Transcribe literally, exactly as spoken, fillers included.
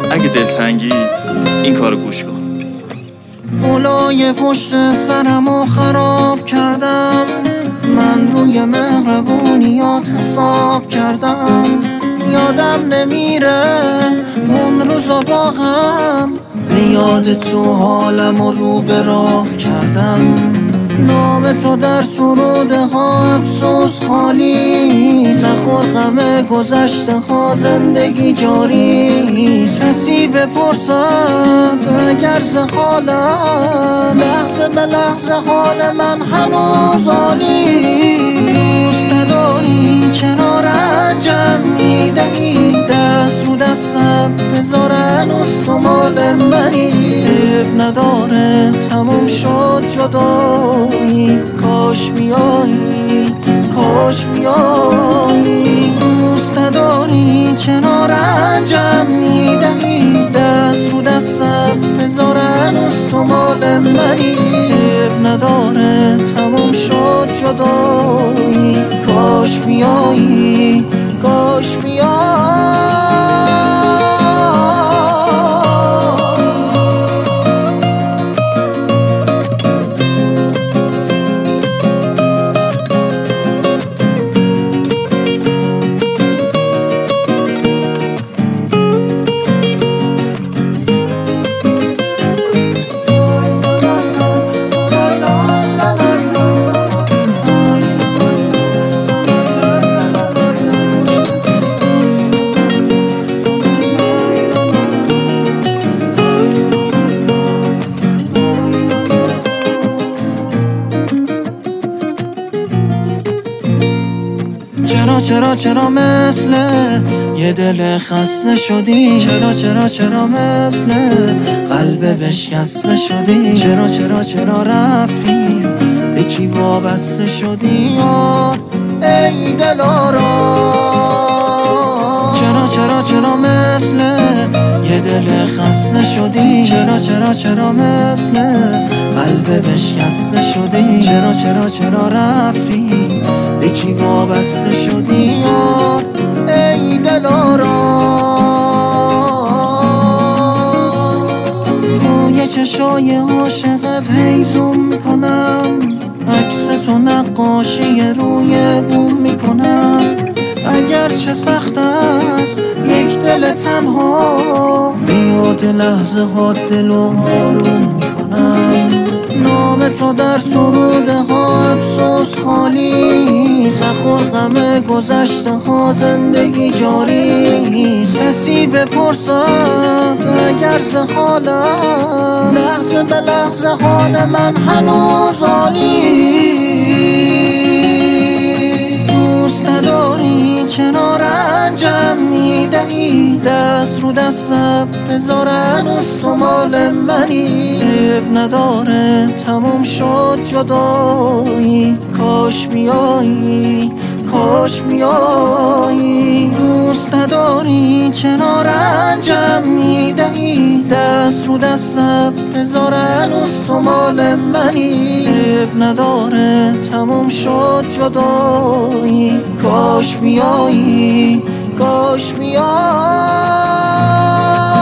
اگه دلتنگی این کارو گوش کن. اولای پشت سرمو خراب کردم، من روی مهربونیات حساب کردم. یادم نمیره اون روزا با هم، به یاد تو حالمو رو به راه کردم. نام تو در سروده ها افسوس خالی، نخور غم گذشته ها زندگی جاری. کسی بپرسد اگر ز حالم، لحظه به لحظه حال من هنوز عالی. دوست نداری چرا رنجم میدهی، دست رو دستم بذار هنوز تو مال منی. عیب نداره تموم شد جدایی، کاش بیایی کاش بیایی. دوست نداری چرا رنجم میدهی، دست رو دستم بذار هنوز تو مال منی. عیب نداره تموم شد جدایی، کاش بیایی کاش بیایی. چرا چرا چرا مثل یه دل خسته شدی، چرا چرا چرا مثل قلب بشکسته شدی. چرا چرا چرا رفتی به کی وابسته شدی یار ای دلارا. چرا چرا چرا مثل یه دل خسته شدی، چرا چرا چرا مثل قلب بشکسته شدی. چرا چرا چرا رفتی به کی وابسته شدی یار ای دلارا. روی چشای عاشقت هی زوم میکنم، عکس تو نقاشی روی بوم میکنم. اگر چه سخت است یک دل تنها، بیاد لحظه ها دل و آروم میکنم. نام تو در سروده ها افسوس خالی، نخور غم گذشته ها زندگی جاری. کسی بپرسد اگر ز حالم، لحظه به لحظه حال من هنوز عالی. دوست نداری چرا رنجم میدهی، دست رو دستم بذار هنوز تو مال منی. عیب نداره تموم شد جدایی، کاش بیایی کاش بیایی. دوست نداری چرا رنجم میدهی، دست رو دستم بذار هنوز تو مال منی. عیب نداره تموم شد جدایی، کاش بیایی کاش بیایی.